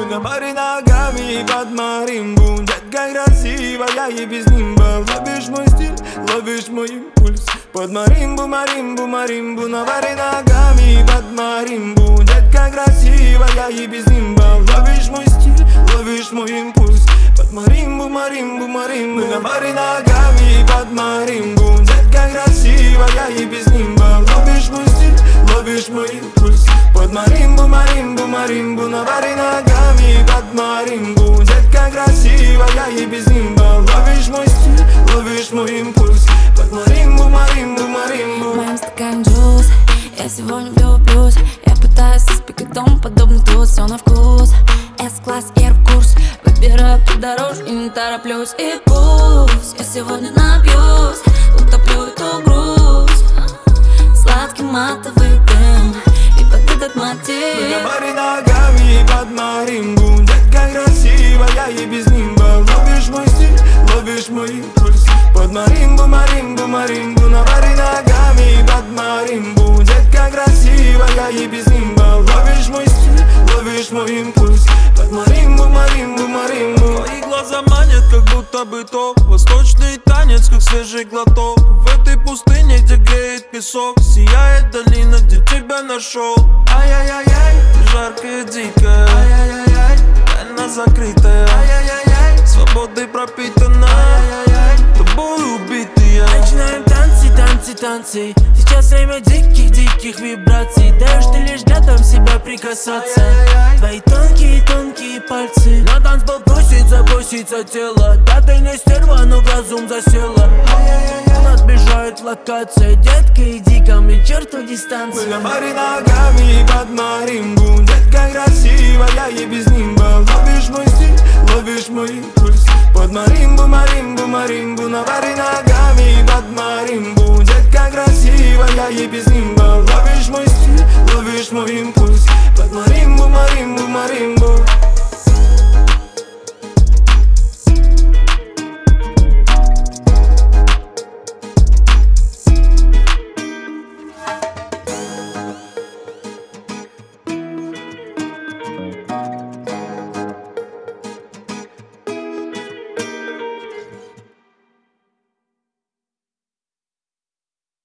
на баре ногами под маримбу. Детка красивая и без нимба. Ловишь мой стиль, ловишь мой импульс. Под маримбу, маримбу, маримбу. На баре ногами под маримбу. Детка красивая и без нимба. Ловишь мой стиль, ловишь мой импульс. Под маримбу, маримбу, маримбу. На баре ногами под маримбу. Детка красивая и без нимба. Ловишь мой стиль, ловишь мой импульс. Под маримбу, маримбу, маримбу. На баре ногами под маримбу. Детка красивая и без нимба. Ловишь мой стиль, ловишь мой импульс. Под маримбу, маримбу, маримбу. В моем стакане джуз, я сегодня влюблюсь. Я пытаюсь испекать дом, подобный тут, все на вкус. С-класс, Air-курс, выбираю по дорожке, не тороплюсь. И пусть я сегодня напьюсь, утоплю эту грусть. Сладкий матовый дым и под этот мотив. На баре ногами под маримбу. Детка красивая и без нимба. Ловишь мой стиль, ловишь мой импульс. Под маримбу, маримбу, маримбу. На баре ногами под маримбу. Детка красивая и без нимба. Ловишь мой стиль, ловишь мой импульс. Под маримбу, маримбу, маримбу. Твои глаза манят, как будто бы то восточный танец, как свежий глоток. В этой пустыне, где греет песок, сияет долина, где тебя нашел. Ай-яй-яй-яй, ты жаркая, дикая, ай-яй-яй-яй, тайна закрытая, ай-яй-яй-яй, свободой пропитана, ай-яй-яй, тобой убитый я. Начинаем танцы, танцы, танцы. Сейчас время диких вибраций. Даешь ты лишь рядом себя прикасаться. Твои тонкие пальцы. На танцпол бросится тело. Да ты не стерва, но в разум засела. Отбежает локация. Детка, иди ко мне, черту дистанцию. На баре ногами под маримбу. Детка красивая и без нимба. Ловишь мой стиль, ловишь мой импульс. Под маримбу, маримбу, маримбу. На баре ногами под маримбу. Детка красивая и без